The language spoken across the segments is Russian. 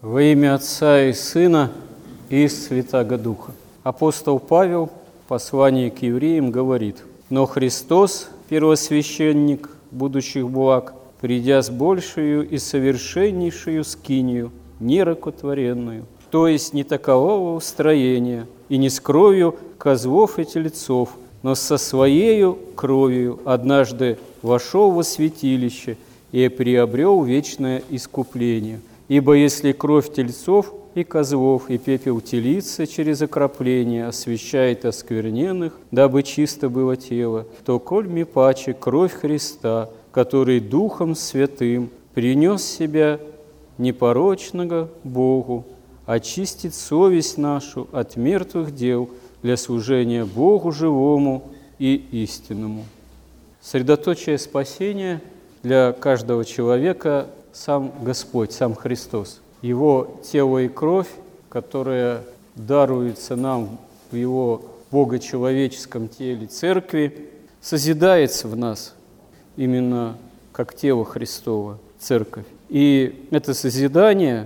Во имя Отца и Сына и Святаго Духа. Апостол Павел в послании к евреям говорит: «Но Христос, первосвященник будущих благ, придя с большую и совершеннейшую скинию, нерукотворенную, то есть не такового устроения, и не с кровью козлов и тельцов, но со Своею кровью однажды вошел во святилище и приобрел вечное искупление. Ибо если кровь тельцов и козлов и пепел телицы через окропление освящает оскверненных, дабы чисто было тело, то коль ми паче кровь Христа, который Духом Святым принес себя непорочного Богу, очистит совесть нашу от мертвых дел для служения Богу живому и истинному». Средоточие спасения для каждого человека – сам Господь, сам Христос. Его тело и кровь, которая даруется нам в Его богочеловеческом теле Церкви, созидается в нас именно как тело Христово, Церковь. И это созидание,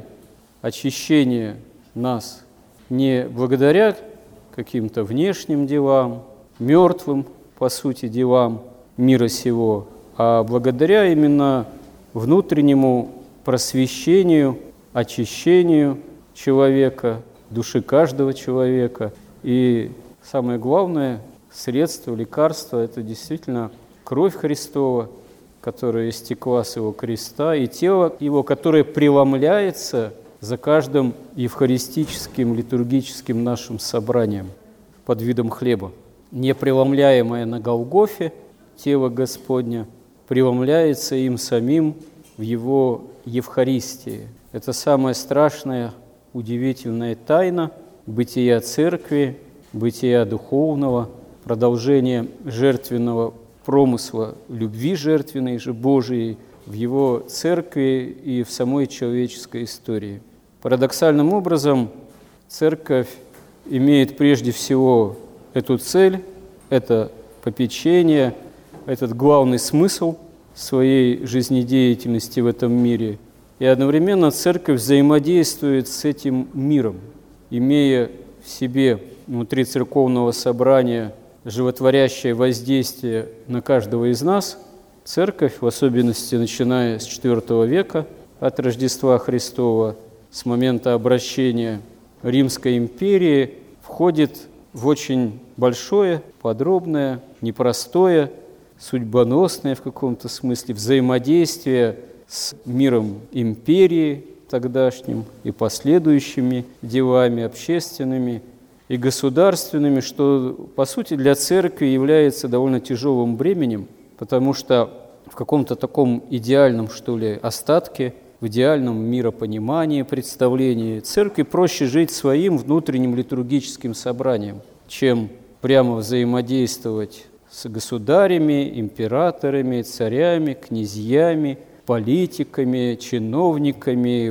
очищение нас не благодаря каким-то внешним делам, мертвым, по сути, делам мира сего, а благодаря именно внутреннему просвещению, очищению человека, души каждого человека. И самое главное средство, лекарство – это действительно кровь Христова, которая истекла с Его креста, и тело Его, которое преломляется за каждым евхаристическим, литургическим нашим собранием под видом хлеба. Непреломляемое на Голгофе тело Господня преломляется им самим в Его Евхаристии. Это самая страшная, удивительная тайна бытия Церкви, бытия духовного, продолжение жертвенного промысла любви жертвенной же Божией в Его Церкви и в самой человеческой истории. Парадоксальным образом Церковь имеет прежде всего эту цель, это попечение, этот главный смысл своей жизнедеятельности в этом мире. И одновременно Церковь взаимодействует с этим миром, имея в себе внутри церковного собрания животворящее воздействие на каждого из нас. Церковь, в особенности начиная с IV века, от Рождества Христова, с момента обращения Римской империи, входит в очень большое, подробное, непростое, судьбоносное в каком-то смысле взаимодействие с миром империи тогдашним и последующими делами общественными и государственными, что, по сути, для Церкви является довольно тяжелым бременем, потому что в каком-то таком идеальном, что ли, остатке, в идеальном миропонимании, представлении Церкви проще жить своим внутренним литургическим собранием, чем прямо взаимодействовать с государями, императорами, царями, князьями, политиками, чиновниками,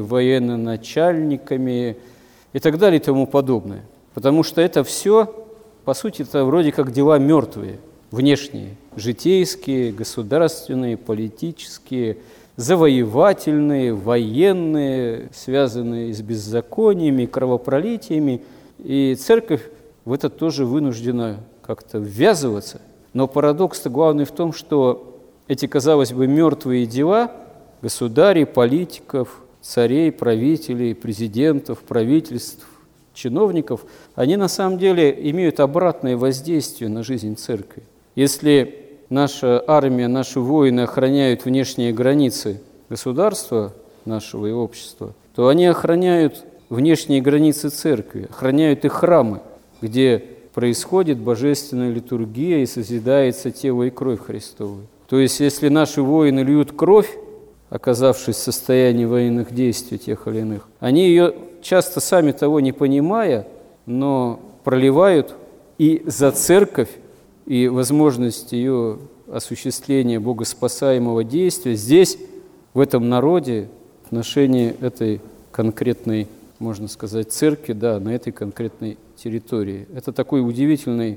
военноначальниками и так далее и тому подобное. Потому что это все, по сути, это вроде как дела мертвые, внешние, житейские, государственные, политические, завоевательные, военные, связанные с беззакониями, кровопролитиями. И Церковь в это тоже вынуждена как-то ввязываться. Но парадокс-то главный в том, что эти, казалось бы, мертвые дела государей, политиков, царей, правителей, президентов, правительств, чиновников, они на самом деле имеют обратное воздействие на жизнь Церкви. Если наша армия, наши воины охраняют внешние границы государства нашего и общества, то они охраняют внешние границы Церкви, охраняют их храмы, где происходит божественная литургия и созидается тело и кровь Христовы. То есть, если наши воины льют кровь, оказавшись в состоянии военных действий тех или иных, они ее часто сами того не понимая, но проливают и за Церковь, и возможность ее осуществления богоспасаемого действия здесь, в этом народе, в отношении этой конкретной, можно сказать, церкви, да, на этой конкретной территории. Это такой удивительный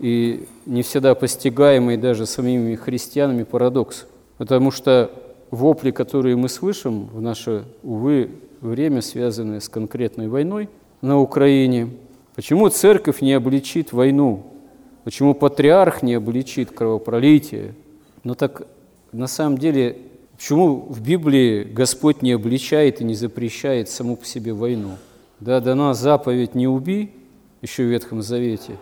и не всегда постигаемый даже самими христианами парадокс, потому что вопли, которые мы слышим в наше, увы, время, связанное с конкретной войной на Украине. Почему церковь не обличит войну? Почему патриарх не обличит кровопролитие? Ну так на самом деле, почему в Библии Господь не обличает и не запрещает саму по себе войну? Да, дана заповедь «не убий» еще в Ветхом Завете,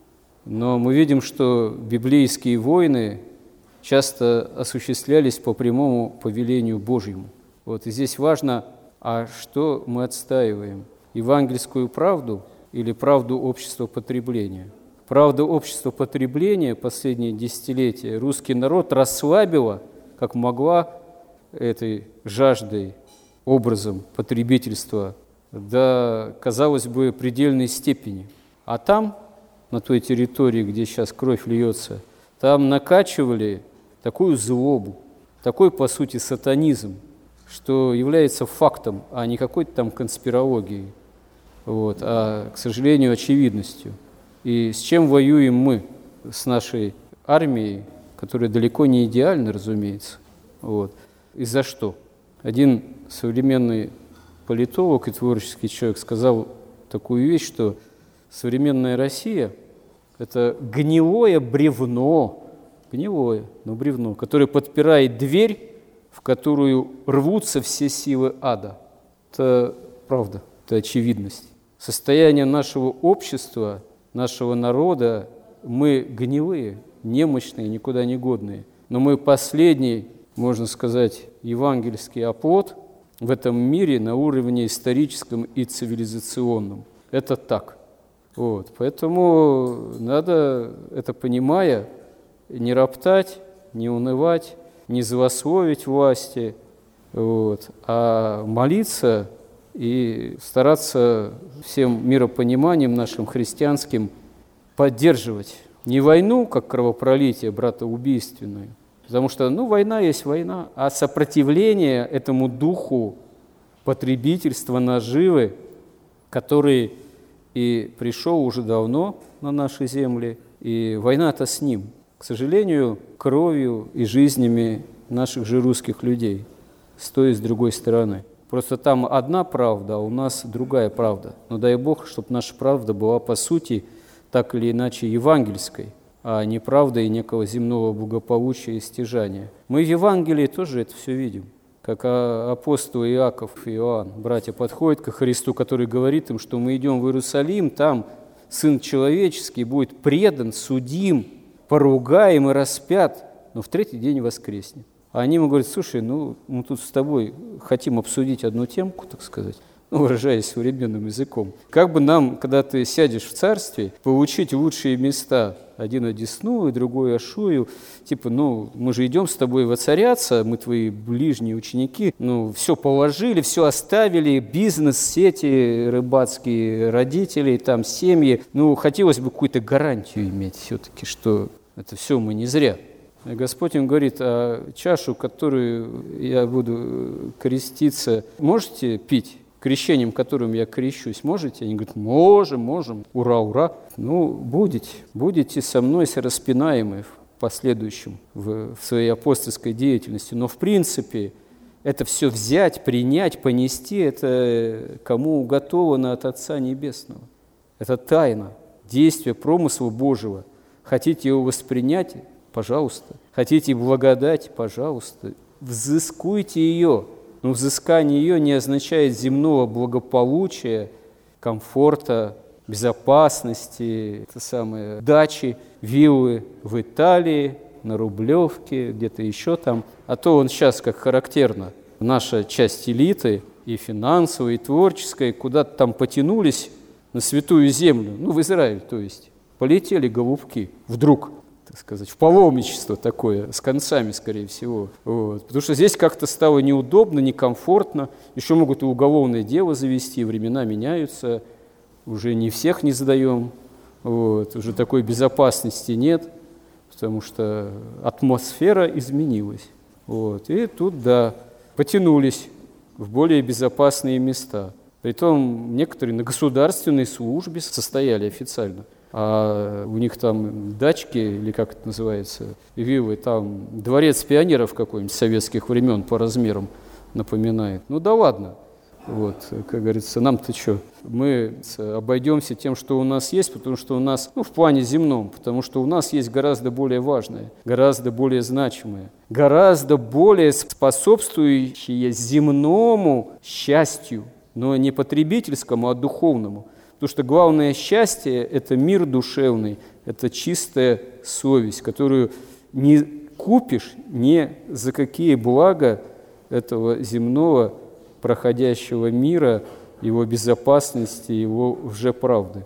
но мы видим, что библейские войны часто осуществлялись по прямому повелению Божьему. Вот, и здесь важно, а что мы отстаиваем? Евангельскую правду или правду общества потребления? Правда общества потребления последние десятилетия русский народ расслабила, как могла, этой жаждой, образом потребительства до, казалось бы, предельной степени. А там, на той территории, где сейчас кровь льется, там накачивали такую злобу, такой, по сути, сатанизм, что является фактом, а не какой-то там конспирологией, вот, а, к сожалению, очевидностью. И с чем воюем мы? С нашей армией, которая далеко не идеальна, разумеется. Вот. И за что? Один современный политолог и творческий человек сказал такую вещь, что современная Россия – это гнилое бревно, гнилое, но бревно, которое подпирает дверь, в которую рвутся все силы ада. Это правда, это очевидность. Состояние нашего общества, нашего народа, мы гнилые, немощные, никуда не годные. Но мы последний, можно сказать, евангельский оплот в этом мире на уровне историческом и цивилизационном. Это так. Вот. Поэтому надо, это понимая, не роптать, не унывать, не злословить власти, вот, а молиться и стараться всем миропониманием нашим христианским поддерживать не войну, как кровопролитие братоубийственное, потому что, война есть война, а сопротивление этому духу потребительства, наживы, который и пришел уже давно на наши земли, и война-то с ним. К сожалению, кровью и жизнями наших же русских людей, с той и с другой стороны. Просто там одна правда, а у нас другая правда. Но дай Бог, чтобы наша правда была по сути так или иначе евангельской, а не правдой некого земного благополучия и стяжания. Мы в Евангелии тоже это все видим. Как апостолы Иаков и Иоанн, братья, подходят ко Христу, который говорит им, что мы идем в Иерусалим, там Сын Человеческий будет предан, судим, поругаем и распят, но в третий день воскреснет. А они ему говорят: слушай, мы тут с тобой хотим обсудить одну темку, так сказать, выражаясь современным языком. Как бы нам, когда ты сядешь в царстве, получить лучшие места, один одесную, другой ашую, типа, мы же идем с тобой воцаряться, мы твои ближние ученики, все положили, все оставили, бизнес, сети рыбацкие, родители, там, семьи, хотелось бы какую-то гарантию иметь все-таки, что это все мы не зря. И Господь им говорит: а чашу, которую я буду креститься, можете пить? Крещением, которым я крещусь, можете? Они говорят: можем, ура, ура. Будете со мной распинаемы в последующем, в своей апостольской деятельности. Но в принципе это все взять, принять, понести, это кому уготовано от Отца Небесного. Это тайна, действие промысла Божьего. Хотите его воспринять? Пожалуйста. Хотите благодать? Пожалуйста. Взыскуйте ее. Но взыскание ее не означает земного благополучия, комфорта, безопасности, дачи, виллы в Италии, на Рублевке, где-то еще там. А то он сейчас, как характерно, наша часть элиты, и финансовой, и творческой, куда-то там потянулись на святую землю, в Израиль, то есть, полетели голубки вдруг, так сказать, в паломничество такое, с концами, скорее всего. Вот. Потому что здесь как-то стало неудобно, некомфортно, еще могут и уголовное дело завести, времена меняются, уже не всех не сдаем, уже такой безопасности нет, потому что атмосфера изменилась. И тут, потянулись в более безопасные места. Притом некоторые на государственной службе состояли официально. А у них там дачки, или как это называется, виллы, там дворец пионеров какой-нибудь советских времен по размерам напоминает. Да ладно. Вот, как говорится, нам-то что? Мы обойдемся тем, что у нас есть, потому что у нас, в плане земном, потому что у нас есть гораздо более важное, гораздо более значимое, гораздо более способствующее земному счастью, но не потребительскому, а духовному. Потому что главное счастье – это мир душевный, это чистая совесть, которую не купишь ни за какие блага этого земного проходящего мира, его безопасности, его лжеправды.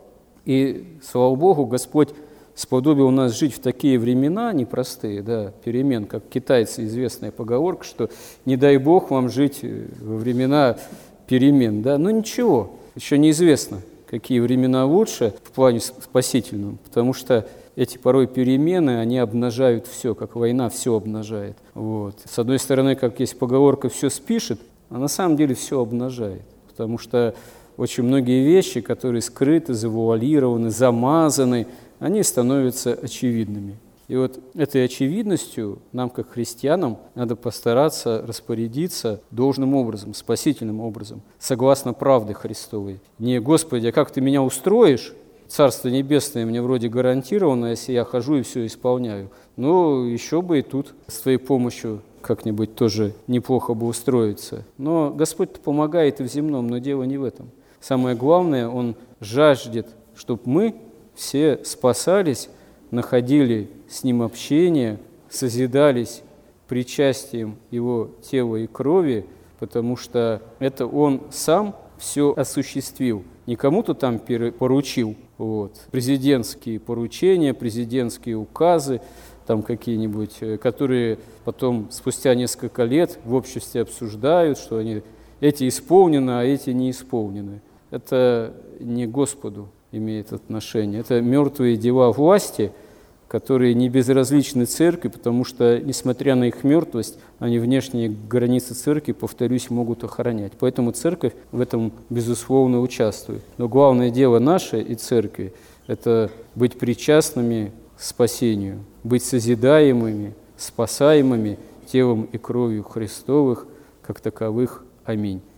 И, слава Богу, Господь сподобил нас жить в такие времена непростые, перемен, как китайцы, известная поговорка, что не дай Бог вам жить во времена перемен. Но ничего, еще неизвестно, какие времена лучше в плане спасительном, потому что эти порой перемены, они обнажают все, как война все обнажает. Вот. С одной стороны, как есть поговорка «все спишет», а на самом деле все обнажает, потому что очень многие вещи, которые скрыты, завуалированы, замазаны, они становятся очевидными. И вот этой очевидностью нам, как христианам, надо постараться распорядиться должным образом, спасительным образом, согласно правде Христовой. Не «Господи, а как ты меня устроишь? Царство Небесное мне вроде гарантировано, если я хожу и все исполняю. Еще бы и тут с твоей помощью как-нибудь тоже неплохо бы устроиться». Но Господь помогает и в земном, но дело не в этом. Самое главное, Он жаждет, чтобы мы все спасались, находили с Ним общение, созидались причастием Его тела и крови, потому что это Он Сам все осуществил. Не кому-то там поручил. Президентские поручения, президентские указы, там какие-нибудь, которые потом спустя несколько лет в обществе обсуждают, что эти исполнены, а эти не исполнены. Это не Господу имеет отношение. Это мертвые дела власти, которые не безразличны церкви, потому что, несмотря на их мертвость, они внешние границы церкви, повторюсь, могут охранять. Поэтому церковь в этом, безусловно, участвует. Но главное дело наше и церкви – это быть причастными к спасению, быть созидаемыми, спасаемыми телом и кровью Христовых, как таковых. Аминь.